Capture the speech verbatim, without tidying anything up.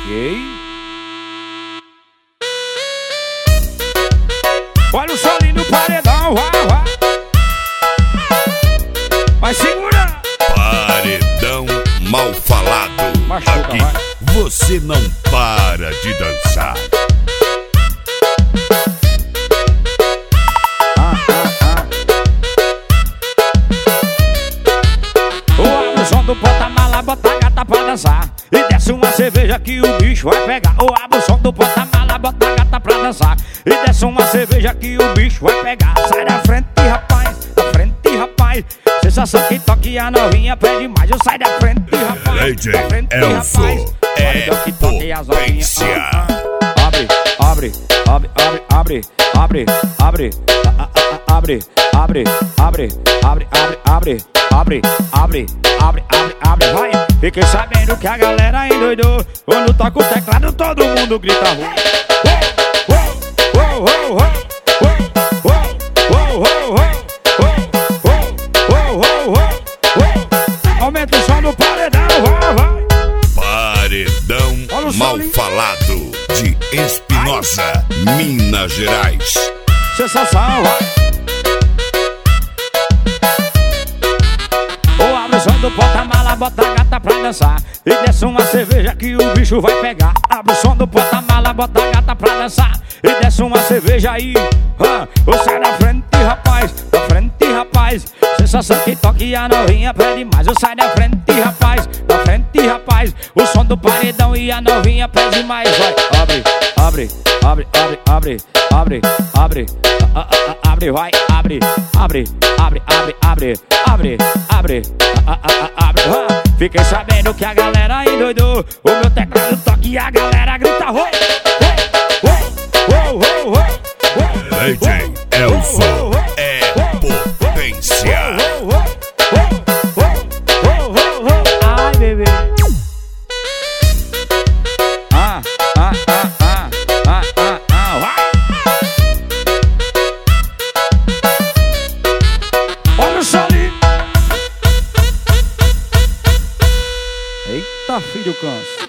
Ok. Olha o solinho no paredão, vai, vai. Vai segura. Paredão mal falado. Machuca, aqui vai. Você não para de dançar. Ah, ah, ah. Ou abre o som do porta-mala, bota a gata pra dançar. E desce uma cerveja que o bicho vai pegar. Ou abre o som do porta-mala, bota a gata pra dançar. E desce uma cerveja que o bicho vai pegar. Sai da frente, rapaz, da frente, rapaz. Sensação que toque a novinha pede mais. Eu sai da frente, rapaz, D J da frente, Elso rapaz. é que toque as novinhas. potência. Ah, ah. Abre, abre, abre, abre, abre, abre, abre, a- a- a- abre, abre, abre, abre, abre, abre, abre, abre, abre, abre, abre, vai. Fiquei sabendo que a galera endoidou. Quando toca o teclado todo mundo grita rua. Uou, uou, uou, uou, uou, uou, uou, uou, uou. Aumenta o som do paredão, vai, vai. Paredão Olha o mal solinho. falado de Espinosa, Minas Gerais. Sensação, vai. Ou abre o som do porta-mala, bota a gata pra dançar. E desce uma cerveja que o bicho vai pegar. Abre o som do porta-mala, bota a gata pra dançar. E desce uma cerveja aí. Ah, ou sai da frente, rapaz, da frente, rapaz. Sensação que toque a novinha pede mais. Eu sai da frente, rapaz, da frente, rapaz. O som do paredão e a novinha pede mais. Vai, abre, abre, abre, abre, abre, abre, abre, a- a- a- abre, vai, abre, abre, abre, abre, abre, abre, abre, a- a- a- abre, vai. Fiquei sabendo que a galera endoidou. O meu teclado toca e a galera grita roi, roi, roi, roi, roi. D J Elso é potência. Ai, bebê. Ah, ah, ah, ah, ah, ah, ah, vai. Olha o solinho. Eita, filho canso.